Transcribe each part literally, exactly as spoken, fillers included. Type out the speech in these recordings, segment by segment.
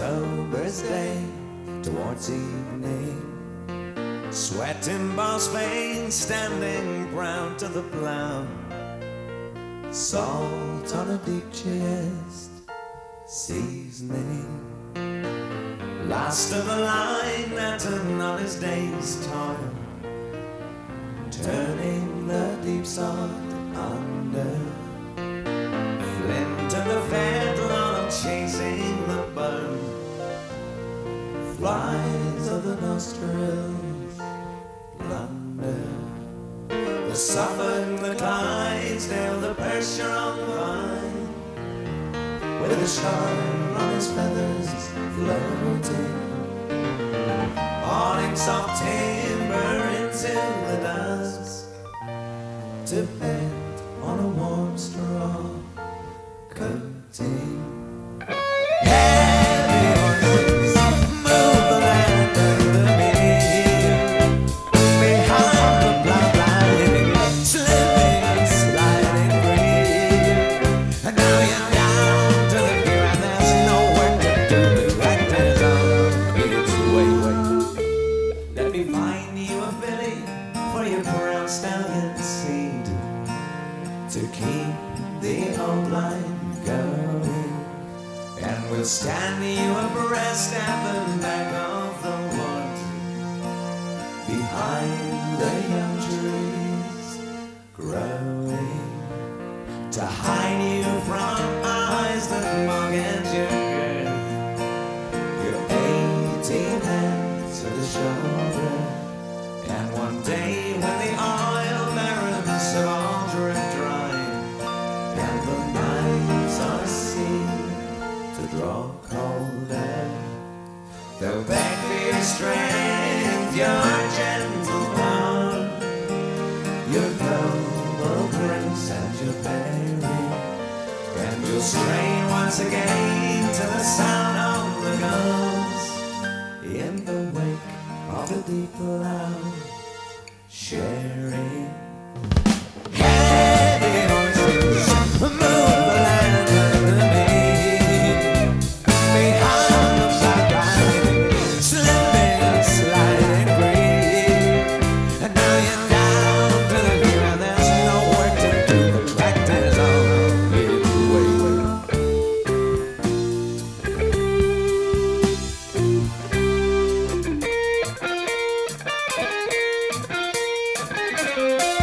October's day towards evening, sweat in Boss veins, standing brown to the plow, salt on a deep chest, seasoning, last of the line at an honest day's toil, turning the deep sod under, flint and the fedlong chasing the bone, flies of the nostrils, blunder, the Suffolk, the Clydesdale, the Percheron vine, with a shard on his feathers floating, hauling soft timber into the dusk, to bed on a warm straw coating. Heavy horses move the land and the beam, behind the plough line, slipping, sliding free. And now you're down to the view and there's no work to do. The tractor's on its way. Let me find you a filly for your brown stallion seed, to keep the old line going, and we'll stand you abreast at the back of the wood, behind the young trees growing, to hide you from eyes that mock at your girth, your eighteen hands to the shoulder, and one day when the oil barrels have all dripped dry, and the nights are seen to draw colder, they'll beg for your strength, your gentle power, your noble grace and your bearing, and you'll strain once again to the sound of the guns, in the wake of the deep loud sharing. Heavy horses move the land and the main, behind the black line, slipping, sliding free. And now you're down to the view and there's no work to do. The tractor's on its way.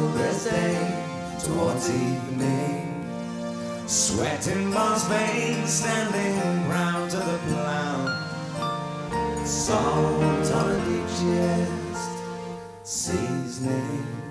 this day towards evening, sweating Mars veins, standing round to the plough. Salt on a deep chest, seasoning